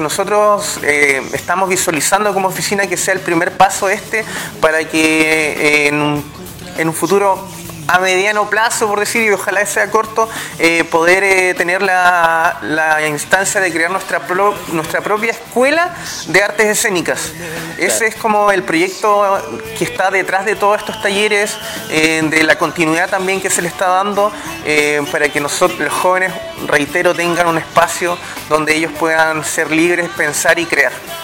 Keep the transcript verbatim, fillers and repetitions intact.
nosotros eh, estamos visualizando como oficina que sea el primer paso este para que eh, en, un, en un futuro a mediano plazo, por decir, y ojalá sea corto, eh, poder eh, tener la, la instancia de crear nuestra, pro, nuestra propia escuela de artes escénicas. Ese es como el proyecto que está detrás de todos estos talleres, eh, de la continuidad también que se le está dando, eh, para que nosotros, los jóvenes, reitero, tengan un espacio donde ellos puedan ser libres, pensar y crear.